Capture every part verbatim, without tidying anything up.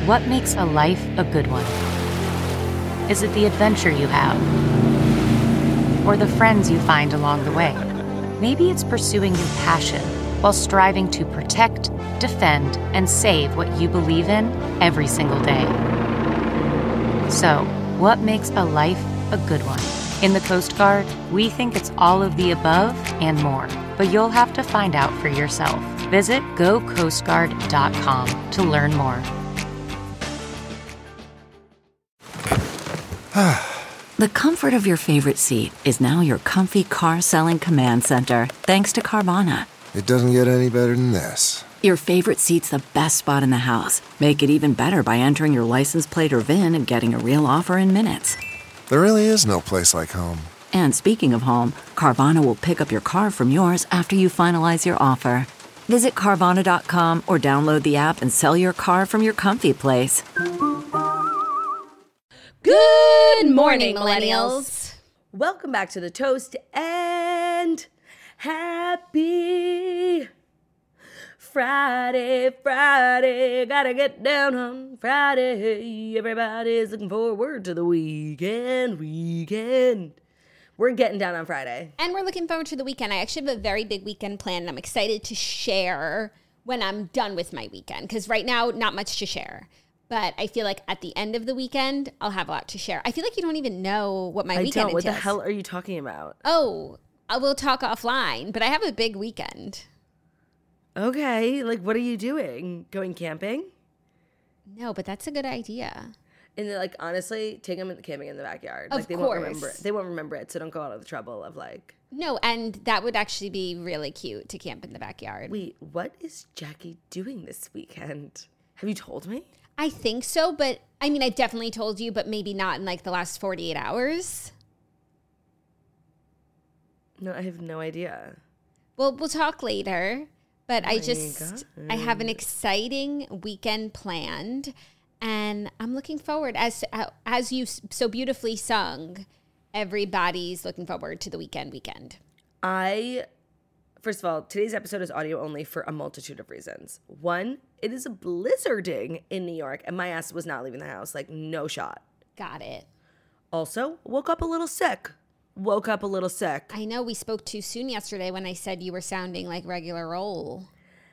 What makes a life a good one? Is it the adventure you have? Or the friends you find along the way? Maybe it's pursuing your passion while striving to protect, defend, and save what you believe in every single day. So, what makes a life a good one? In the Coast Guard, we think it's all of the above and more, but you'll have to find out for yourself. Visit go coast guard dot com to learn more. The comfort of your favorite seat is now your comfy car-selling command center, thanks to Carvana. It doesn't get any better than this. Your favorite seat's the best spot in the house. Make it even better by entering your license plate or V I N and getting a real offer in minutes. There really is no place like home. And speaking of home, Carvana will pick up your car from yours after you finalize your offer. Visit Carvana dot com or download the app and sell your car from your comfy place. Good morning, millennials. Welcome back to the Toast and happy Friday, Friday. Gotta get down on Friday. Everybody's looking forward to the weekend, weekend. We're getting down on Friday. And we're looking forward to the weekend. I actually have a very big weekend planned, and I'm excited to share when I'm done with my weekend. Because right now, not much to share. But I feel like at the end of the weekend, I'll have a lot to share. I feel like you don't even know what my I weekend don't. What entails. the hell are you talking about? Oh, I will talk offline, but I have a big weekend. Okay, like what are you doing? Going camping? No, but that's a good idea. And then, like, honestly, take them camping in the backyard. Of like, they course. won't remember it. They won't remember it, so don't go out of the trouble of like. No, and that would actually be really cute to camp in the backyard. Wait, what is Jackie doing this weekend? Have you told me? I think so, but I mean, I definitely told you, but maybe not in like the last forty-eight hours. No, I have no idea. Well, we'll talk later, but Oh I my just, God. I have an exciting weekend planned, and I'm looking forward, as as you so beautifully sung, everybody's looking forward to the weekend weekend. I, first of all, today's episode is audio only for a multitude of reasons. One, it is blizzarding in New York, and my ass was not leaving the house. Like, no shot. Got it. Also, woke up a little sick. Woke up a little sick. I know we spoke too soon yesterday when I said you were sounding like regular roll.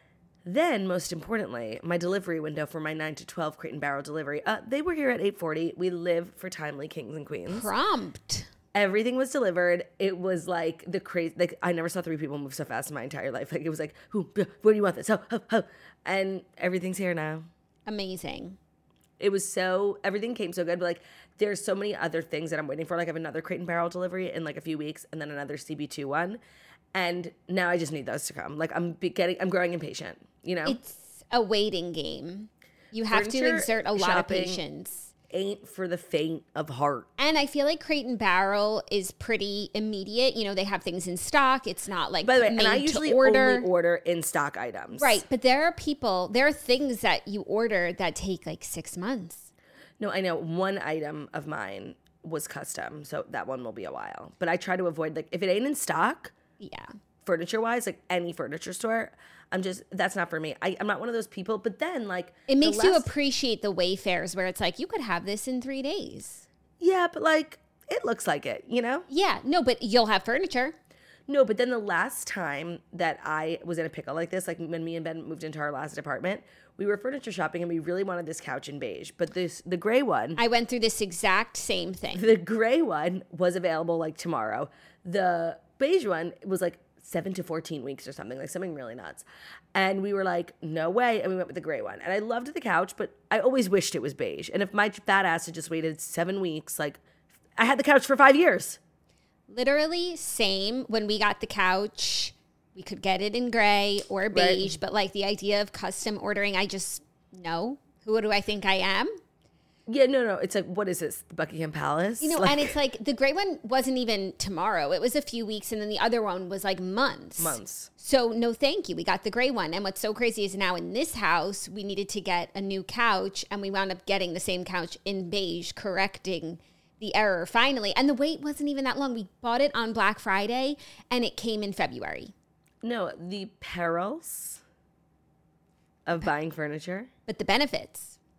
Then, most importantly, my delivery window for my nine to twelve Crate and Barrel delivery, uh, they were here at eight forty. We live for timely kings and queens. Prompt. Everything was delivered. It was like the crazy, like I never saw three people move so fast in my entire life. Like it was like, who, where do you want this? Ho, ho, ho. And everything's here now. Amazing. It was so, everything came so good. But like, there's so many other things that I'm waiting for. Like I have another Crate and Barrel delivery in like a few weeks and then another C B two one. And now I just need those to come. Like I'm be getting, I'm growing impatient, you know? It's a waiting game. You have Furniture to exert a lot of shopping patience. Ain't for the faint of heart. And I feel like Crate and Barrel is pretty immediate. You know, they have things in stock. It's not like By the way, made and I to usually order. only order in stock items. Right, but there are people, there are things that you order that take like six months. No, I know one item of mine was custom, so that one will be a while. But I try to avoid, like, if it ain't in stock, Yeah. furniture-wise, like any furniture store, I'm just, that's not for me. I, I'm not one of those people. But then, like, It makes the you last- appreciate the Wayfairs where it's like, you could have this in three days. Yeah, but like, it looks like it, you know? Yeah, no, but you'll have furniture. No, but then the last time that I was in a pickle like this, like when me and Ben moved into our last apartment, we were furniture shopping and we really wanted this couch in beige. But this, the gray one, I went through this exact same thing. the gray one was available like tomorrow. The beige one was like seven to fourteen weeks or something, like something really nuts. And we were like, no way. And we went with the gray one. And I loved the couch, but I always wished it was beige. And if my fat ass had just waited seven weeks, like I had the couch for five years. Literally same. When we got the couch, we could get it in gray or beige, Right. but like the idea of custom ordering, I just, no. Who do I think I am? Yeah, no, no. It's like, what is this? The Buckingham Palace? You know, Like, and it's like the gray one wasn't even tomorrow. It was a few weeks, and then the other one was like months. months. So no thank you. We got the gray one. And what's so crazy is now in this house, we needed to get a new couch, and we wound up getting the same couch in beige, correcting the error finally. And the wait wasn't even that long. We bought it on Black Friday, and it came in February. No, the perils of buying furniture. But the benefits.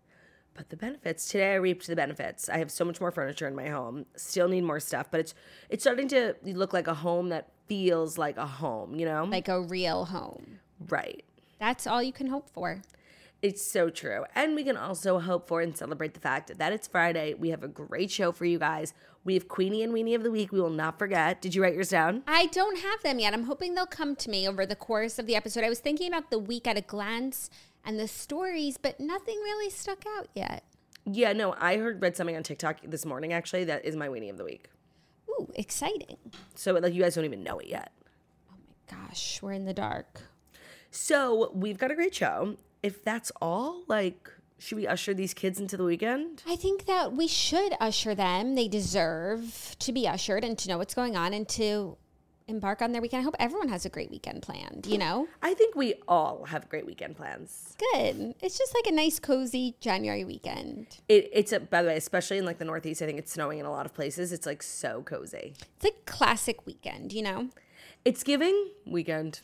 But the benefits, today I reaped the benefits. I have so much more furniture in my home. Still need more stuff, but it's it's starting to look like a home that feels like a home, you know? Like a real home. Right. That's all you can hope for. It's so true. And we can also hope for and celebrate the fact that it's Friday. We have a great show for you guys. We have Queenie and Weenie of the Week. We will not forget. Did you write yours down? I don't have them yet. I'm hoping they'll come to me over the course of the episode. I was thinking about the week at a glance and the stories, but nothing really stuck out yet. Yeah, no, I heard read something on TikTok this morning, actually, that is my Weenie of the Week. Ooh, exciting. So, like, you guys don't even know it yet. Oh, my gosh. We're in the dark. So, we've got a great show. If that's all, like, should we usher these kids into the weekend? I think that we should usher them. They deserve to be ushered and to know what's going on and to embark on their weekend. I hope everyone has a great weekend planned, you know? I think we all have great weekend plans. Good. It's just like a nice, cozy January weekend. It, it's, a, by the way, especially in, like, the Northeast, I think it's snowing in a lot of places. It's, like, so cozy. It's like classic weekend, you know? It's giving weekend.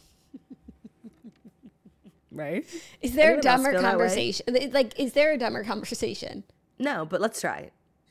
Right? Is there Anyone a dumber else feel that way? conversation? Like, is there a dumber conversation? No, but let's try.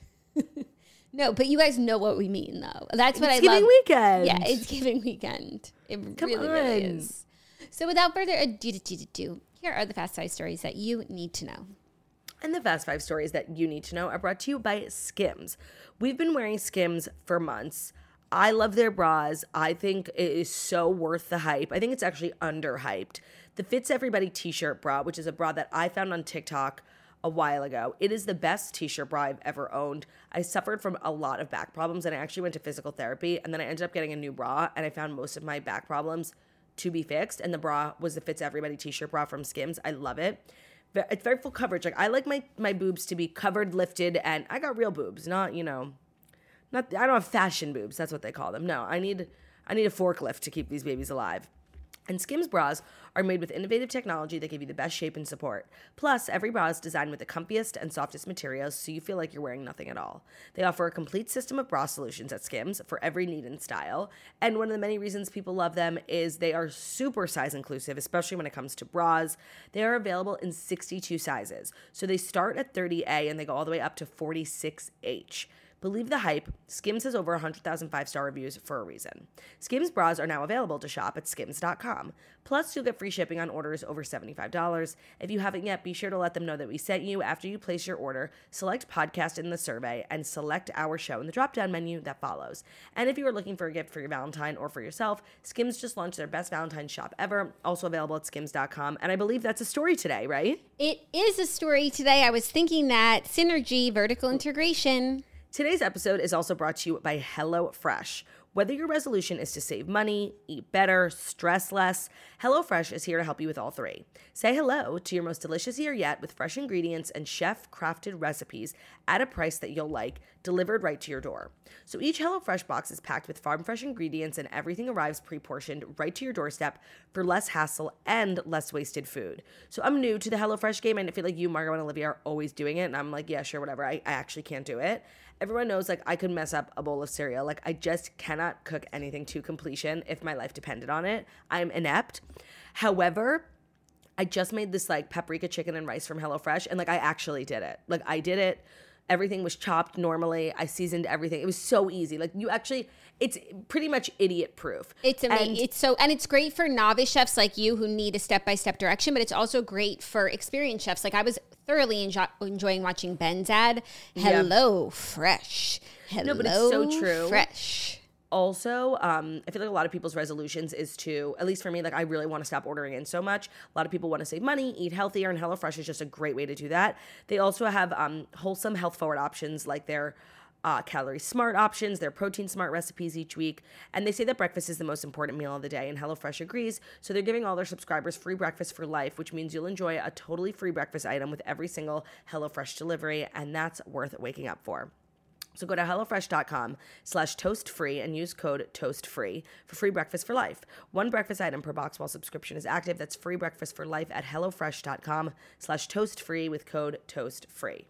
No, but you guys know what we mean, though. That's what It's I giving love. weekend. Yeah, it's giving weekend. It Come really, really on. is. So without further ado, do, do, do, here are the Fast Five stories that you need to know. And the Fast Five stories that you need to know are brought to you by Skims. We've been wearing Skims for months. I love their bras. I think it is so worth the hype. I think it's actually underhyped. The Fits Everybody t-shirt bra, which is a bra that I found on TikTok a while ago. It is the best t-shirt bra I've ever owned. I suffered from a lot of back problems and I actually went to physical therapy and then I ended up getting a new bra and I found most of my back problems to be fixed. And the bra was the Fits Everybody t-shirt bra from Skims. I love it. It's very full coverage. Like I like my, my boobs to be covered, lifted, and I got real boobs, not, you know, not, I don't have fashion boobs. That's what they call them. No, I need, I need a forklift to keep these babies alive. And Skims bras are made with innovative technology that give you the best shape and support. Plus, every bra is designed with the comfiest and softest materials, so you feel like you're wearing nothing at all. They offer a complete system of bra solutions at Skims for every need and style. And one of the many reasons people love them is they are super size inclusive, especially when it comes to bras. They are available in sixty-two sizes. So they start at thirty A and they go all the way up to forty-six H. Believe the hype, Skims has over one hundred thousand five-star reviews for a reason. Skims bras are now available to shop at skims dot com. Plus, you'll get free shipping on orders over seventy-five dollars. If you haven't yet, be sure to let them know that we sent you after you place your order. Select podcast in the survey and select our show in the drop-down menu that follows. And if you are looking for a gift for your Valentine or for yourself, Skims just launched their best Valentine shop ever, also available at skims dot com. And I believe that's a story today, right? It is a story today. I was thinking that synergy, vertical integration. Today's episode is also brought to you by HelloFresh. Whether your resolution is to save money, eat better, stress less, HelloFresh is here to help you with all three. Say hello to your most delicious year yet with fresh ingredients and chef-crafted recipes at a price that you'll like, delivered right to your door. So each HelloFresh box is packed with farm-fresh ingredients and everything arrives pre-portioned right to your doorstep for less hassle and less wasted food. So I'm new to the HelloFresh game and I feel like you, Margot, and Olivia are always doing it. And I'm like, yeah, sure, whatever. I, I actually can't do it. Everyone knows, like, I could mess up a bowl of cereal. Like, I just cannot cook anything to completion if my life depended on it. I'm inept. However, I just made this, like, paprika chicken and rice from HelloFresh, and, like, I actually did it. Like, I did it. Everything was chopped normally. I seasoned everything. It was so easy. Like, you actually, it's pretty much idiot proof. It's amazing. It's so, and it's great for novice chefs like you who need a step-by-step direction, but it's also great for experienced chefs. Like I was thoroughly enjo- enjoying watching Ben's ad. Hello, yeah. Fresh. Hello, no, but it's so true. Fresh. Also, um, I feel like a lot of people's resolutions is to, at least for me, like I really want to stop ordering in so much. A lot of people want to save money, eat healthier, and HelloFresh is just a great way to do that. They also have um, wholesome, health-forward options like their uh, calorie smart options, their protein smart recipes each week. And they say that breakfast is the most important meal of the day, and HelloFresh agrees. So they're giving all their subscribers free breakfast for life, which means you'll enjoy a totally free breakfast item with every single HelloFresh delivery, and that's worth waking up for. So go to HelloFresh.com slash toast free and use code toast free for free breakfast for life. One breakfast item per box while subscription is active. That's free breakfast for life at HelloFresh.com slash toast free with code toast free.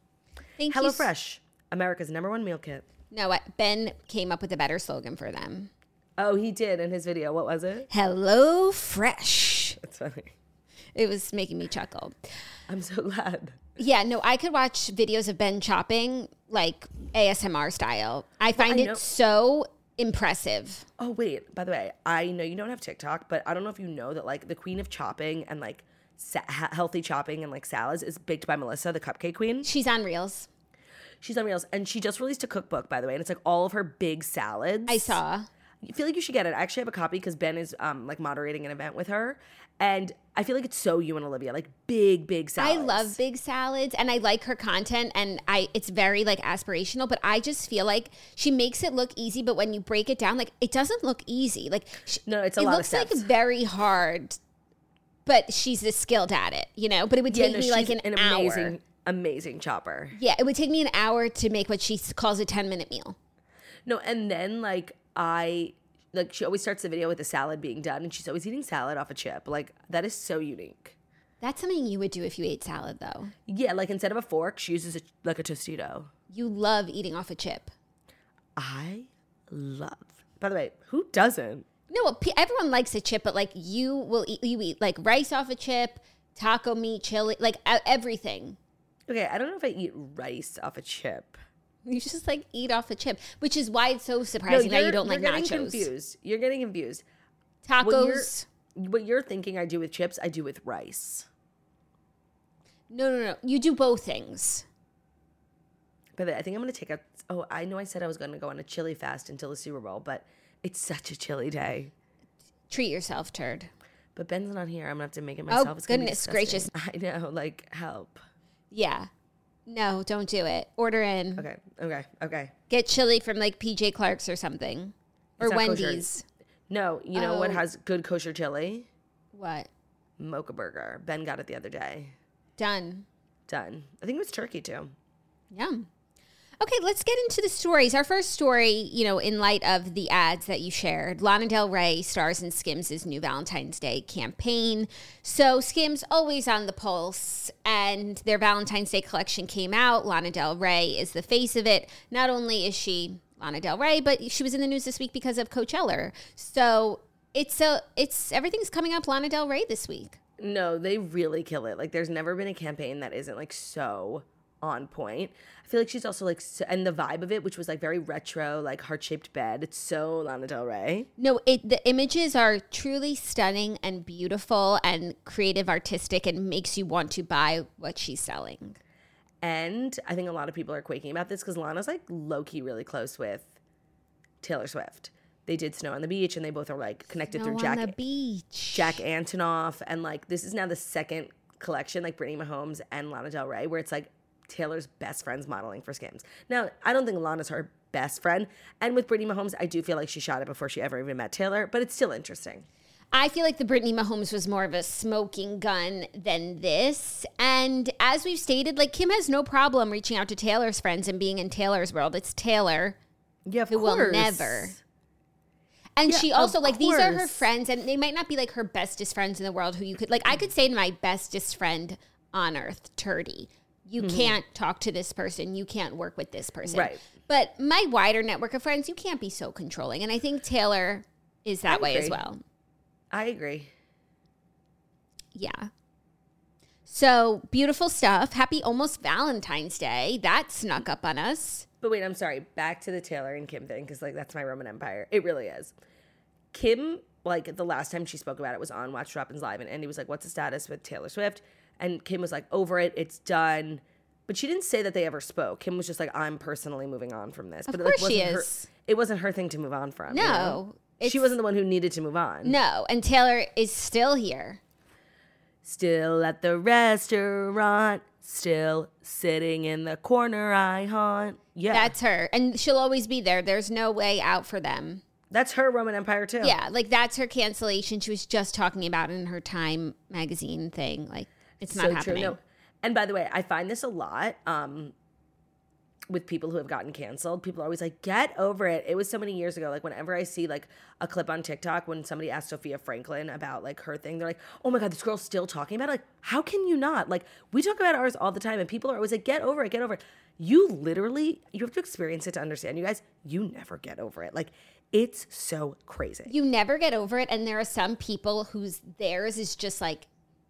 Thank you. HelloFresh, America's number one meal kit. No, Ben came up with a better slogan for them. Oh, he did in his video. What was it? Hello Fresh. That's funny. It was making me chuckle. I'm so glad. Yeah, no, I could watch videos of Ben chopping like A S M R style. I find I it know- so impressive. Oh, wait. By the way, I know you don't have TikTok, but I don't know if you know that, like, the queen of chopping and, like, sa- healthy chopping and, like, salads is baked by Melissa, the cupcake queen. She's on Reels. She's on Reels. And she just released a cookbook, by the way, and it's, like, all of her big salads. I saw. I feel like you should get it. I actually have a copy because Ben is, um, like, moderating an event with her. And I feel like it's so you and Olivia, like, big, big salads. I love big salads and I like her content and I it's very like aspirational, but I just feel like she makes it look easy, but when you break it down, like it doesn't look easy. Like she, No, it's a it lot of looks like steps. very hard, but she's just skilled at it, you know? But it would Yeah, take no, me she's like an, an hour. amazing, amazing chopper. Yeah, it would take me an hour to make what she calls a ten minute meal. No, and then, like, I... Like, she always starts the video with the salad being done, and she's always eating salad off a chip. Like, that is so unique. That's something you would do if you ate salad, though. Yeah, like, instead of a fork, she uses, a, like, a Tostito. You love eating off a chip. I love. By the way, who doesn't? No, pe- everyone likes a chip, but like you will eat, you eat like rice off a chip, taco meat, chili, like e- everything. Okay, I don't know if I eat rice off a chip. You just like eat off a chip, which is why it's so surprising that you don't like you're getting nachos. confused. You're getting confused. Tacos. What you're, what you're thinking I do with chips, I do with rice. No, no, no. You do both things. But I think I'm going to take a... Oh, I know I said I was going to go on a chili fast until the Super Bowl, but it's such a chilly day. Treat yourself, turd. But Ben's not here. I'm going to have to make it myself. Oh, It's gonna be goodness disgusting. I know. Like, help. Yeah. No, don't do it. Order in. Okay. Okay. Okay. Get chili from like P J Clark's or something. Or It's not kosher. Wendy's. No, you know what Oh. has good kosher chili? What? Mocha Burger. Ben got it the other day. Done. Done. I think it was turkey too. Yum. Okay, let's get into the stories. Our first story, you know, in light of the ads that you shared, Lana Del Rey stars in Skims' new Valentine's Day campaign. So Skims always on the pulse, and their Valentine's Day collection came out. Lana Del Rey is the face of it. Not only is she Lana Del Rey, but she was in the news this week because of Coachella. So it's a, it's everything's coming up Lana Del Rey this week. No, they really kill it. Like, there's never been a campaign that isn't like so on point. I feel like she's also like, so, and the vibe of it, which was like very retro, like heart-shaped bed. It's so Lana Del Rey. No, it the images are truly stunning and beautiful and creative, artistic, and makes you want to buy what she's selling. And I think a lot of people are quaking about this because Lana's like low-key really close with Taylor Swift. They did Snow on the Beach, and they both are like connected Snow through Jack, on the beach. Jack Antonoff. And like, this is now the second collection, like Brittany Mahomes and Lana Del Rey, where it's like Taylor's best friends modeling for Skims. Now, I don't think Lana's her best friend. And with Brittany Mahomes, I do feel like she shot it before she ever even met Taylor, but it's still interesting. I feel like the Brittany Mahomes was more of a smoking gun than this. And as we've stated, like Kim has no problem reaching out to Taylor's friends and being in Taylor's world. It's Taylor Yeah, of who course. will never. And Yeah, she of also, like, these are her course. friends, and they might not be, like, her bestest friends in the world who you could, like, I could say to my bestest friend on earth, Turdy, you can't talk to this person, you can't work with this person. Right. But my wider network of friends, you can't be so controlling. And I think Taylor is that I way as agree. well. I agree. Yeah. So, beautiful stuff. Happy almost Valentine's Day. That snuck up on us. But wait, I'm sorry. Back to the Taylor and Kim thing, because like that's my Roman Empire. It really is. Kim, like the last time she spoke about it was on Watch What Happens Live, and Andy was like, "What's the status with Taylor Swift?" And Kim was like, "Over it. It's done." But she didn't say that they ever spoke. Kim was just like, "I'm personally moving on from this." Of But course it, like, she wasn't her- is. it wasn't her thing to move on from. you No, know? it's- she wasn't the one who needed to move on. No. And Taylor is still here. Still at the restaurant, still sitting in the corner I haunt. Yeah, That's her. And she'll always be there. There's no way out for them. that's her Roman Empire too. Yeah, like that's her cancellation. She was just talking about it in her Time magazine thing. Like, it's not happening. No. And by the way, I find this a lot um, with people who have gotten canceled. People are always like, "Get over it." It was so many years ago. Like whenever I see like a clip on TikTok when somebody asked Sophia Franklin about like her thing, they're like, "Oh my God, this girl's still talking about it." Like, how can you not? Like, we talk about ours all the time, and people are always like, "Get over it, get over it." You literally, you have to experience it to understand. You guys, you never get over it. Like, it's so crazy. You never get over it. And there are some people whose theirs is just like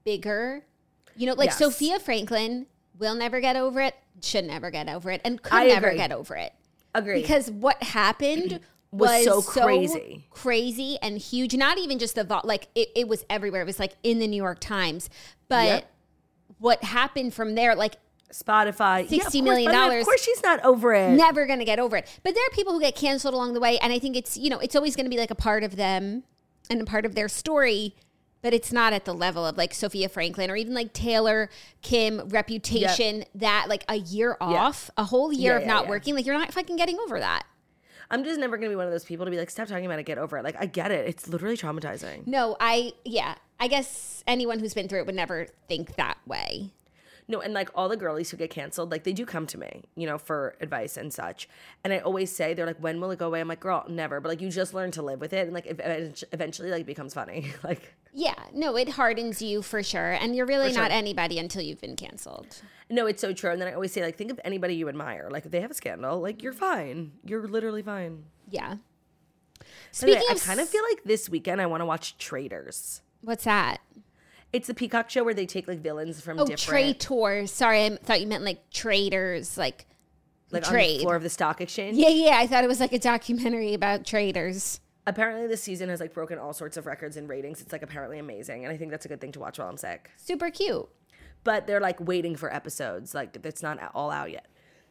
bigger, you know, like Yes. Sophia Franklin will never get over it, should never get over it, and could I never agree. get over it. Agree. Because what happened Was was, so crazy. crazy and huge. Not even just the, vo- like, it, it was everywhere. It was, like, in the New York Times. But Yep. what happened from there, like, Spotify. Yeah, of sixty course, million by the way, dollars. Of course she's not over it. never going to get over it. But there are people who get canceled along the way. And I think it's, you know, it's always going to be, like, a part of them and a part of their story. But it's not at the level of, like, Sophia Franklin or even, like, Taylor, Kim, Reputation, that, like, a year off, a whole year Yeah, of yeah, not yeah. working. Like, you're not fucking getting over that. I'm just never going to be one of those people to be like, stop talking about it, get over it. Like, I get it. It's literally traumatizing. No, I, yeah. I guess anyone who's been through it would never think that way. No, and like all the girlies who get canceled, like they do come to me, you know, for advice and such. And I always say, they're like, when will it go away? I'm like, girl, never. But like, you just learn to live with it. And like, if eventually, like, it becomes funny. Like, Yeah, no, it hardens you for sure. And you're really For not sure. anybody until you've been canceled. no, it's so true. And then I always say, like, think of anybody you admire. Like, if they have a scandal, like, you're fine. You're literally fine. Yeah. By the way, Speaking I of, kind of feel like this weekend I want to watch Traitors. what's that? It's the Peacock show where they take like villains from Oh, different, traitors. Sorry, I thought you meant like traders, like like on trade. the floor of the stock exchange. Yeah, yeah. I thought it was like a documentary about traders. Apparently, this season has like broken all sorts of records and ratings. It's like apparently amazing, and I think that's a good thing to watch while I'm sick. Super cute. But they're like waiting for episodes. Like it's not all out yet.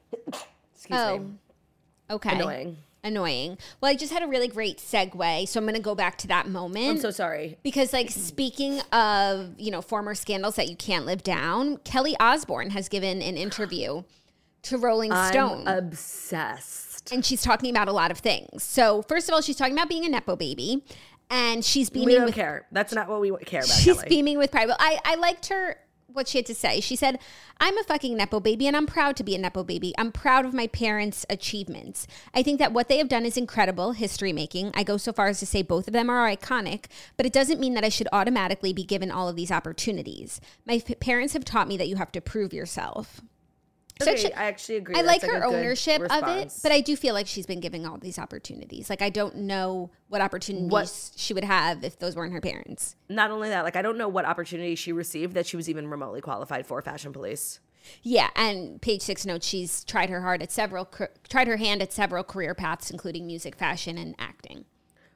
Excuse Oh, me. okay. Annoying. Annoying. Well, I just had a really great segue, so I'm going to go back to that moment. I'm so sorry. Because, like, speaking of, you know, former scandals that you can't live down, Kelly Osbourne has given an interview to Rolling Stone. I'm obsessed. And she's talking about a lot of things. So, first of all, she's talking about being a Nepo baby. And she's beaming We don't with, care. That's not what we care about. she's Kelly. beaming with pride. Well, I, I liked her, what she had to say. She said, I'm a fucking Nepo baby and I'm proud to be a Nepo baby. I'm proud of my parents' achievements. I think that what they have done is incredible, history making. I go so far as to say both of them are iconic, but it doesn't mean that I should automatically be given all of these opportunities. My p- parents have taught me that you have to prove yourself. So Okay, actually- I actually agree. I That's, like her a good ownership of it, response. but I do feel like she's been giving all these opportunities. Like, I don't know what opportunities What- she would have if those weren't her parents. Not only that, like I don't know what opportunity she received that she was even remotely qualified for Fashion Police. Yeah, and page six notes she's tried her hard at several, car- tried her hand at several career paths, including music, fashion, and acting.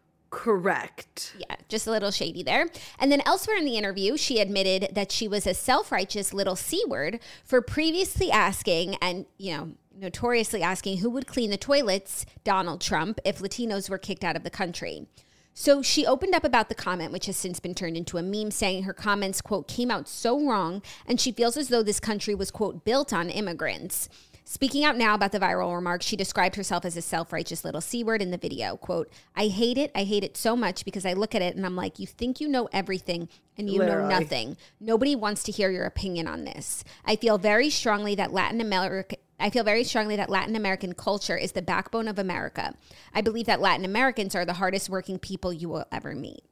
Correct. Yeah, just a little shady there. And then elsewhere in the interview, she admitted that she was a self-righteous little C-word for previously asking and, you know, notoriously asking who would clean the toilets, Donald Trump, if Latinos were kicked out of the country. So she opened up about the comment, which has since been turned into a meme, saying her comments, quote, came out so wrong, and she feels as though this country was, quote, built on immigrants. Speaking out now about the viral remarks, she described herself as a self-righteous little C-word in the video. Quote, I hate it. I hate it so much because I look at it and I'm like, you think you know everything and you Literally. know nothing. Nobody wants to hear your opinion on this. I feel very strongly that Latin America... I feel very strongly that Latin American culture is the backbone of America. I believe that Latin Americans are the hardest working people you will ever meet.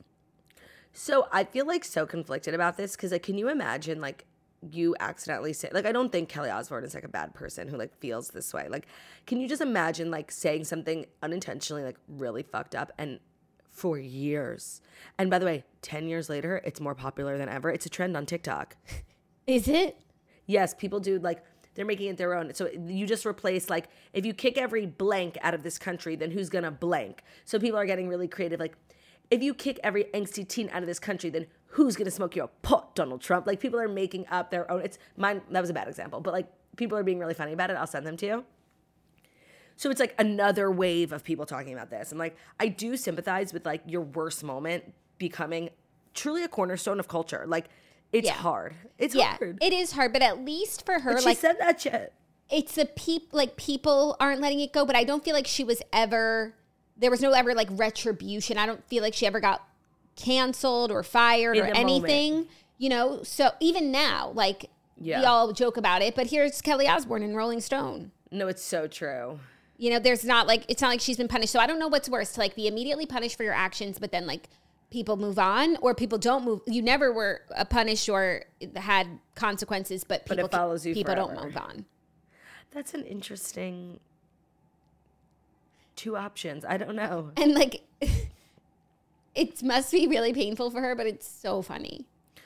So I feel like so conflicted about this because like, can you imagine like you accidentally say like I don't think Kelly Osbourne is like a bad person who like feels this way. Like, can you just imagine like saying something unintentionally like really fucked up and for years? And by the way, ten years later, it's more popular than ever. It's a trend on TikTok. Is it? Yes, people do like they're making it their own. So you just replace like if you kick every blank out of this country, then who's gonna blank? So people are getting really creative. Like if you kick every angsty teen out of this country, then who's gonna smoke your pot, Donald Trump? Like people are making up their own. It's mine. That was a bad example, but like people are being really funny about it. I'll send them to you. So it's like another wave of people talking about this. And like I do sympathize with like your worst moment becoming truly a cornerstone of culture. Like it's Yeah. hard. It's Yeah, hard. it is hard, but at least for her, But she like said that shit. it's the peop like people aren't letting it go, but I don't feel like she was ever there was no ever like retribution. I don't feel like she ever got canceled or fired In or the anything. moment. You know, so even now, like Yeah. we all joke about it, but here's Kelly Osbourne in Rolling Stone. No, it's so true. You know, there's not like it's not like she's been punished. So I don't know what's worse to like be immediately punished for your actions, but then like people move on, or people don't move. You never were uh, punished or had consequences, but But people it follows you people don't forever. move on. That's an interesting two options. I don't know. And like, it must be really painful for her, but it's so funny.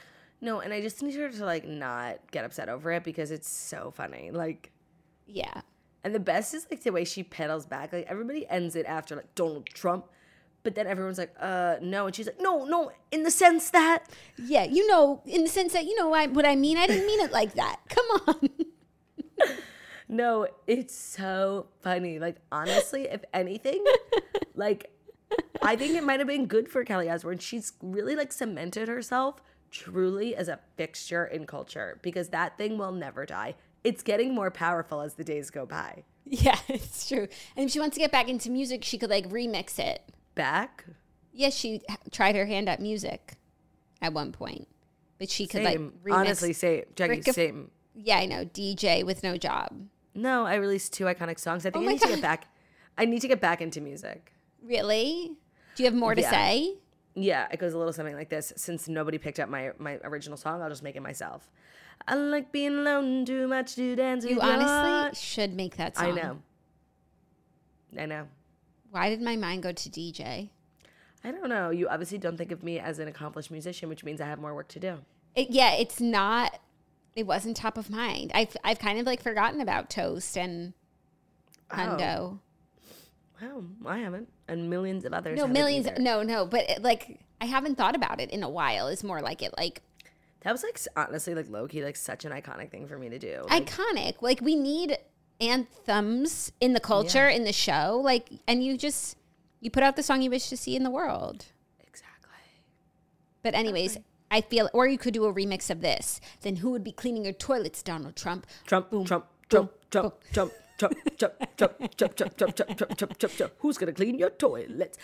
No, and I just need her to like not get upset over it because it's so funny. Like, Yeah. and the best is like the way she pedals back. Like everybody ends it after like Donald Trump, but then everyone's like, uh, no, and she's like, no, no, in the sense that. Yeah, you know, in the sense that, you know I, what I mean? I didn't mean it like that. Come on. No, it's so funny. Like, honestly, if anything, like, I think it might have been good for Kelly Osbourne. She's really, like, cemented herself truly as a fixture in culture because that thing will never die. It's getting more powerful as the days go by. Yeah, it's true. And if she wants to get back into music, she could, like, remix it. Back? Yeah, she h- tried her hand at music at one point. But she could, Same. like, remix. Honestly, same. Jackie, Rick- same. Yeah, I know. D J with no job. No, I released two iconic songs. I think Oh I my need to God. get back. I need to get back into music. Really? Do you have more to Yeah. say? Yeah, it goes a little something like this. Since nobody picked up my my original song, I'll just make it myself. I like being alone too much to dance with You your honestly heart. should make that song. I know. I know. Why did my mind go to D J? I don't know. You obviously don't think of me as an accomplished musician, which means I have more work to do. It, yeah, it's not. It wasn't top of mind. I've I've kind of like forgotten about Toast and Hundo. Wow, I haven't. And millions of others. No, haven't millions. either. No, no, but it, like I haven't thought about it in a while. It's more like it like That was like s- honestly like low key like such an iconic thing for me to do. Like, iconic. Like we need anthems in the culture in the show. Like, and you just you put out the song you wish to see in the world. exactly. But anyways, I feel, or you could do a remix of this. Then who would be cleaning your toilets, Donald Trump? Trump, Trump, Trump, Trump, Trump, Trump, Trump, Trump, Trump, Trump, Trump, Trump, Trump, Trump, Trump, Trump, Trump. Who's gonna clean your toilets?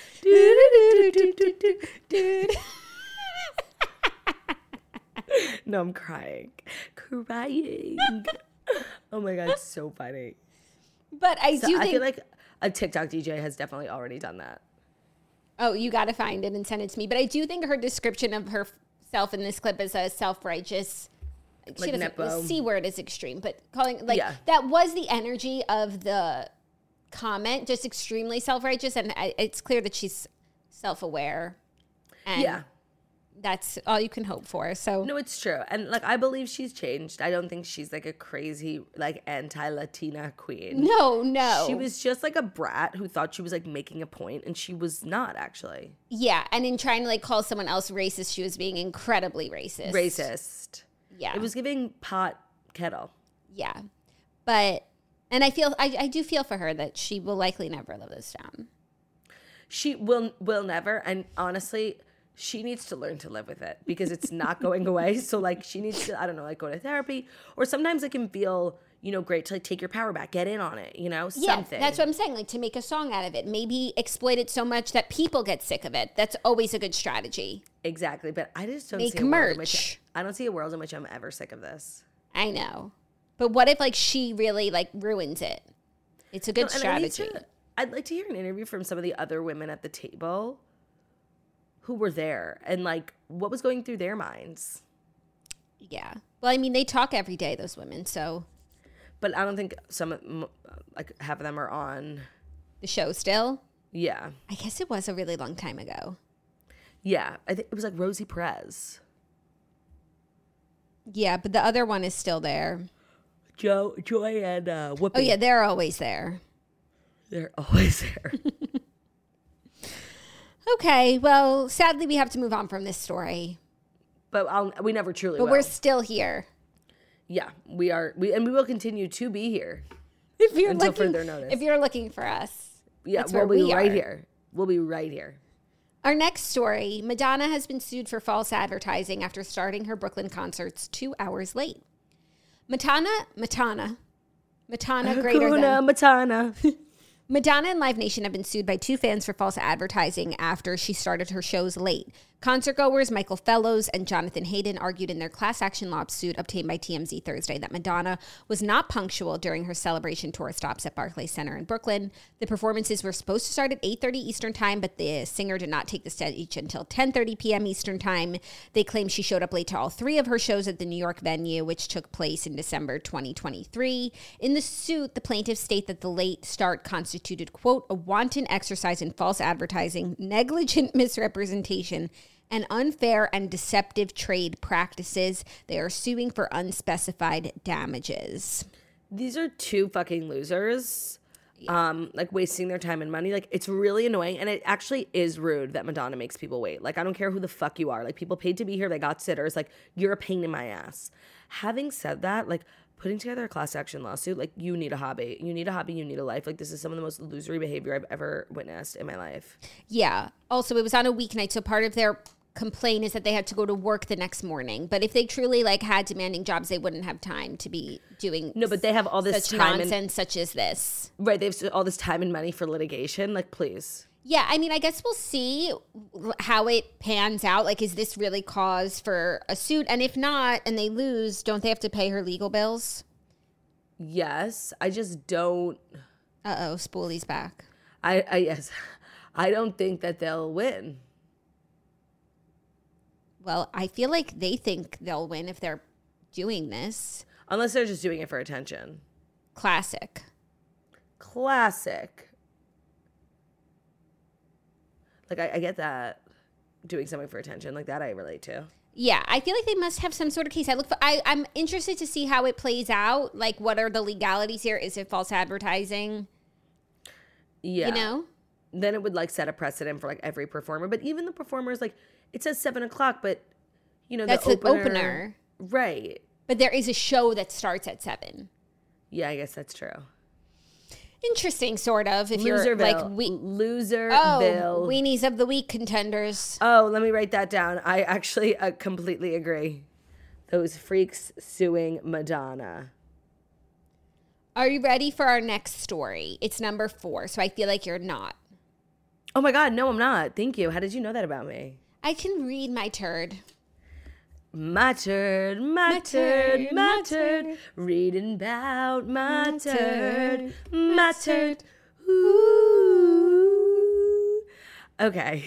No, I'm crying, crying. Oh my god, it's so funny. But I So do I think. feel like a TikTok D J has definitely already done that. Oh, you got to find it and send it to me. But I do think her description of herself in this clip is a self-righteous. She Like doesn't, Nepo. the C word is extreme, but calling like Yeah. that was the energy of the comment, just extremely self-righteous, and I, it's clear that she's self-aware. And Yeah. that's all you can hope for. So No, it's true. And like I believe she's changed. I don't think she's like a crazy like anti-Latina queen. no, no, She was just like a brat who thought she was like making a point and she was not actually. yeah. And in trying to like call someone else racist, she was being incredibly racist. Racist. Yeah, It was giving pot kettle. yeah, but and I feel I, I do feel for her that she will likely never live this down. She will will never, and honestly, she needs to learn to live with it because it's not going away. So like she needs to, I don't know, like go to therapy, or sometimes it can feel, you know, great to like take your power back, get in on it, you know, Yeah, something. that's what I'm saying. Like to make a song out of it, maybe exploit it so much that people get sick of it. That's always a good strategy. Exactly, but I just don't Make see a world in merch. which I don't see a world in which I'm ever sick of this. I know, but what if like she really like ruins it? It's a good No, and I need strategy. to- I'd like to hear an interview from some of the other women at the table who were there and like what was going through their minds. Yeah. Well, I mean, they talk every day, those women. So But I don't think some of m- like half of them are on. the show still. Yeah, I guess it was a really long time ago. yeah. I think it was like Rosie Perez, Yeah, but the other one is still there. Joe, Joy, and uh, Whoopi. Oh yeah, they're always there. They're always there. Okay. Well, sadly, we have to move on from this story, But I'll, we never truly but will. we're still here. Yeah, we are. We and we will continue to be here. If you're Until looking, further notice. if you're looking for us, Yeah, that's we'll where be we right are. here. We'll be right here. Our next story, Madonna has been sued for false advertising after starting her Brooklyn concerts two hours late. Madonna, Madonna, Madonna greater Hakuna than... Matata. Madonna and Live Nation have been sued by two fans for false advertising after she started her shows late. Concertgoers Michael Fellows and Jonathan Hayden argued in their class action lawsuit obtained by T M Z Thursday that Madonna was not punctual during her celebration tour stops at Barclays Center in Brooklyn. The performances were supposed to start at eight thirty Eastern Time, but the singer did not take the stage until ten thirty p.m. Eastern Time. They claim she showed up late to all three of her shows at the New York venue, which took place in December twenty twenty-three. In the suit, the plaintiffs state that the late start constituted, quote, a wanton exercise in false advertising, negligent misrepresentation, and unfair and deceptive trade practices. They are suing for unspecified damages. These are two fucking losers. Yeah. Um, like wasting their time and money. Like, it's really annoying, and it actually is rude that Madonna makes people wait. Like, I don't care who the fuck you are. Like, people paid to be here, they got sitters. Like, you're a pain in my ass. Having said that, like, putting together a class action lawsuit, like, you need a hobby. You need a hobby, you need a life. Like, this is some of the most losery behavior I've ever witnessed in my life. Yeah. Also, it was on a weeknight, so part of their complaint is that they had to go to work the next morning. But if they truly like had demanding jobs, they wouldn't have time to be doing no but they have all this such time nonsense and, such as this, right? They have all this time and money for litigation. Like, please. Yeah, I mean, I guess we'll see how it pans out. Like, is this really cause for a suit? And if not, and they lose, don't they have to pay her legal bills? Yes. I just don't. Uh-oh, Spoolie's back. I, I yes. I don't think that they'll win. Well, I feel like they think they'll win if they're doing this. Unless they're just doing it for attention. Classic. Classic. Like, I, I get that. Doing something for attention. Like, that I relate to. Yeah, I feel like they must have some sort of case. I look for. I, I'm interested to see how it plays out. Like, what are the legalities here? Is it false advertising? Yeah. You know? Then it would, like, set a precedent for, like, every performer. But even the performers, like, it says seven o'clock, but, you know, That's the the opener, opener. Right. But there is a show that starts at seven. Yeah, I guess that's true. Interesting, sort of. If you're Loserville. like we Loserville. Oh, weenies of the week contenders. Oh, let me write that down. I actually uh, completely agree. Those freaks suing Madonna. Are you ready for our next story? It's number four, so I feel like you're not. Oh my God, no, I'm not. Thank you. How did you know that about me? I can read my turd. My turd, my, My turd, turd, my my turd. turd. Reading about my, My turd, turd, my my turd. Ooh. Okay.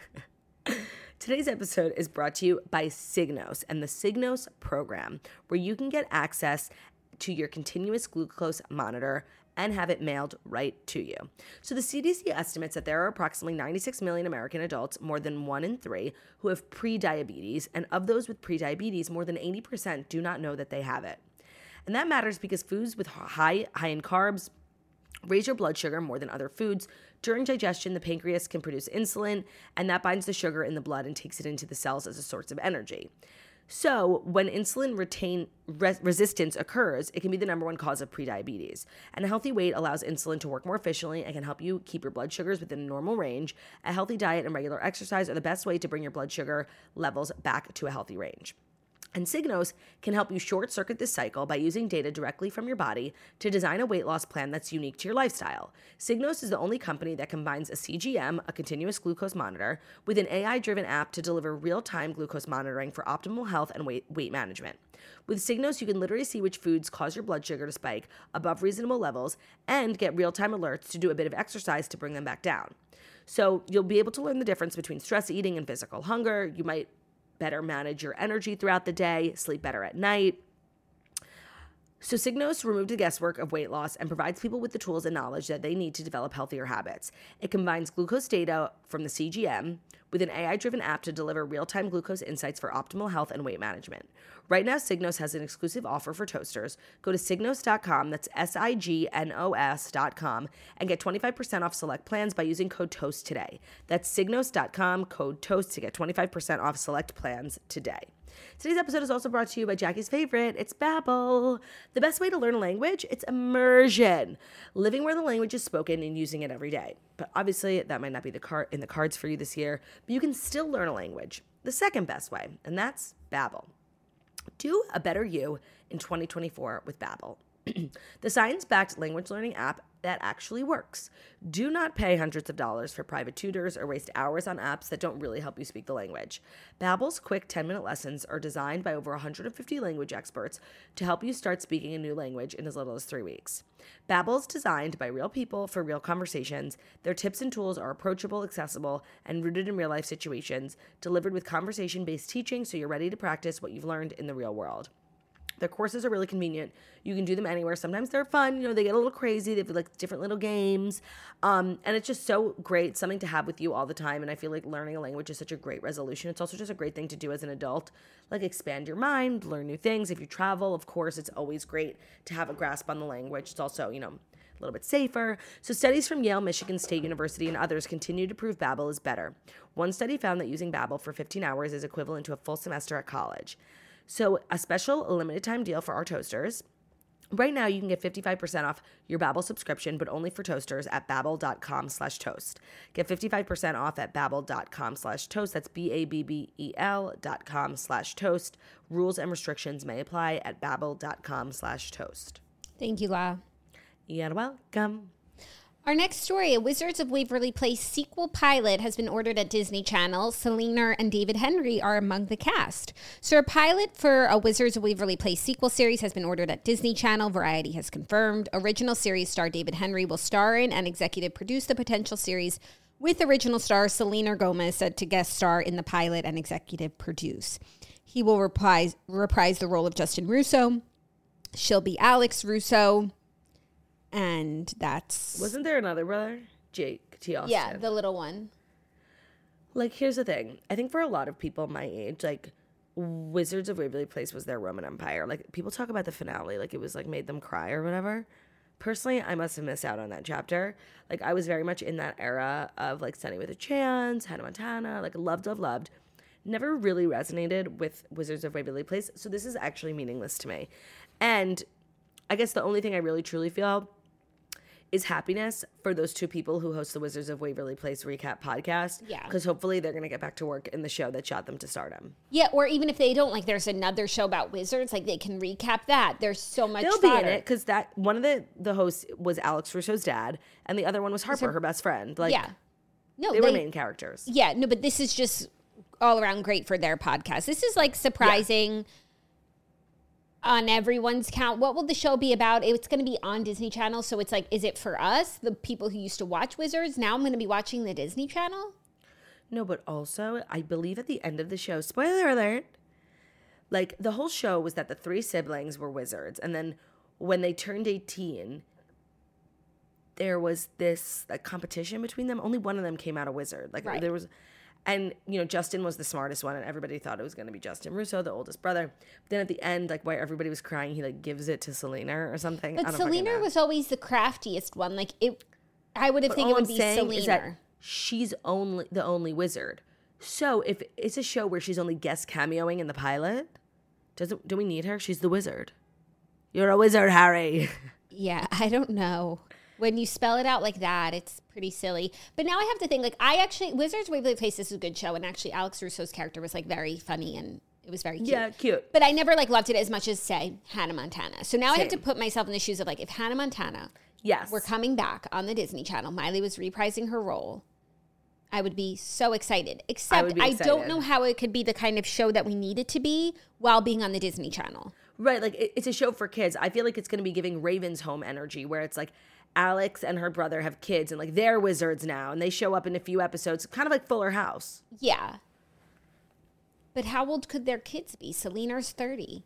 Today's episode is brought to you by Signos and the Signos program, where you can get access to your continuous glucose monitor and have it mailed right to you. So the C D C estimates that there are approximately ninety-six million American adults, more than one in three, who have prediabetes, and of those with prediabetes, more than eighty percent do not know that they have it. And that matters because foods with high, high in carbs raise your blood sugar more than other foods. During digestion, the pancreas can produce insulin, and that binds the sugar in the blood and takes it into the cells as a source of energy. So when insulin retain, res, resistance occurs, it can be the number one cause of prediabetes. And a healthy weight allows insulin to work more efficiently and can help you keep your blood sugars within a normal range. A healthy diet and regular exercise are the best way to bring your blood sugar levels back to a healthy range. And Signos can help you short-circuit this cycle by using data directly from your body to design a weight loss plan that's unique to your lifestyle. Signos is the only company that combines a C G M, a continuous glucose monitor, with an A I-driven app to deliver real-time glucose monitoring for optimal health and weight, weight management. With Signos, you can literally see which foods cause your blood sugar to spike above reasonable levels and get real-time alerts to do a bit of exercise to bring them back down. So you'll be able to learn the difference between stress eating and physical hunger. You might better manage your energy throughout the day, sleep better at night. So Signos removed the guesswork of weight loss and provides people with the tools and knowledge that they need to develop healthier habits. It combines glucose data from the C G M with an A I-driven app to deliver real-time glucose insights for optimal health and weight management. Right now, Signos has an exclusive offer for toasters. Go to signos dot com, that's S I G N O S dot com, and get twenty-five percent off select plans by using code TOAST today. That's signos dot com, code TOAST to get twenty-five percent off select plans today. Today's episode is also brought to you by Jackie's favorite, it's Babbel. The best way to learn a language, it's immersion. Living where the language is spoken and using it every day. But obviously, that might not be the car- in the cards for you this year, but you can still learn a language the second best way, and that's Babbel. Do a better you in twenty twenty-four with Babbel. The science-backed language learning app that actually works. Do not pay hundreds of dollars for private tutors or waste hours on apps that don't really help you speak the language. Babbel's quick ten-minute lessons are designed by over one hundred fifty language experts to help you start speaking a new language in as little as three weeks. Babbel's designed by real people for real conversations. Their tips and tools are approachable, accessible, and rooted in real-life situations, delivered with conversation-based teaching so you're ready to practice what you've learned in the real world. Their courses are really convenient. You can do them anywhere. Sometimes they're fun. You know, they get a little crazy. They have like different little games. Um, and it's just so great, something to have with you all the time. And I feel like learning a language is such a great resolution. It's also just a great thing to do as an adult. Like expand your mind, learn new things. If you travel, of course, it's always great to have a grasp on the language. It's also, you know, a little bit safer. So studies from Yale, Michigan State University, and others continue to prove Babbel is better. One study found that using Babbel for fifteen hours is equivalent to a full semester at college. So a special limited time deal for our toasters. Right now, you can get fifty-five percent off your Babbel subscription, but only for toasters at babbel.com slash toast. Get fifty-five percent off at babbel.com slash toast. That's B-A-B-B-E-L dot com slash toast. Rules and restrictions may apply at babbel.com slash toast. Thank you, La. You're welcome. Our next story, a Wizards of Waverly Place sequel pilot has been ordered at Disney Channel. Selena and David Henry are among the cast. So a pilot for a Wizards of Waverly Place sequel series has been ordered at Disney Channel. Variety has confirmed. Original series star David Henry will star in and executive produce the potential series, with original star Selena Gomez said to guest star in the pilot and executive produce. He will reprise, reprise the role of Justin Russo. She'll be Alex Russo. And that's... Wasn't there another brother? Jake T. Austin. Yeah, the little one. Like, here's the thing. I think for a lot of people my age, like, Wizards of Waverly Place was their Roman Empire. Like, people talk about the finale like it was, like, made them cry or whatever. Personally, I must have missed out on that chapter. Like, I was very much in that era of, like, Sunny with a Chance, Hannah Montana. Like, loved, loved, loved. Never really resonated with Wizards of Waverly Place. So this is actually meaningless to me. And I guess the only thing I really, truly feel is happiness for those two people who host the Wizards of Waverly Place recap podcast. Yeah. Because hopefully they're going to get back to work in the show that shot them to stardom. Yeah, or even if they don't, like there's another show about wizards, like they can recap that. There's so much They'll fodder. be in it because that one of the, the hosts was Alex Russo's dad and the other one was Harper, her, her best friend. Like, yeah. No, they, they were main characters. Yeah, no, but this is just all around great for their podcast. This is like surprising. Yeah. On everyone's count. What will the show be about? It's going to be on Disney Channel. So it's like, is it for us, the people who used to watch Wizards? Now I'm going to be watching the Disney Channel? No, but also, I believe at the end of the show, spoiler alert, like the whole show was that the three siblings were wizards. And then when they turned eighteen, there was this like competition between them. Only one of them came out a wizard. Like right. there was... And, you know, Justin was the smartest one, and everybody thought it was going to be Justin Russo, the oldest brother. But then at the end, like, while everybody was crying, he, like, gives it to Selena or something. But I don't Selena was always the craftiest one. Like, it, I would have think it would I'm be saying is that Selena. she's only the only wizard. So if it's a show where she's only guest cameoing in the pilot, does it, do we need her? She's the wizard. You're a wizard, Harry. Yeah, I don't know. When you spell it out like that, it's pretty silly. But now I have to think, like, I actually, Wizards Waverly Place is a good show. And actually, Alex Russo's character was, like, very funny and it was very cute. Yeah, cute. But I never, like, loved it as much as, say, Hannah Montana. So now Same. I have to put myself in the shoes of, like, if Hannah Montana yes. were coming back on the Disney Channel, Miley was reprising her role, I would be so excited. Except I, I don't know how it could be the kind of show that we need it to be while being on the Disney Channel. Right, like, it, it's a show for kids. I feel like it's going to be giving Raven's Home energy, where it's, like, Alex and her brother have kids and like they're wizards now and they show up in a few episodes, kind of like Fuller House. Yeah. But how old could their kids be? Selena's thirty.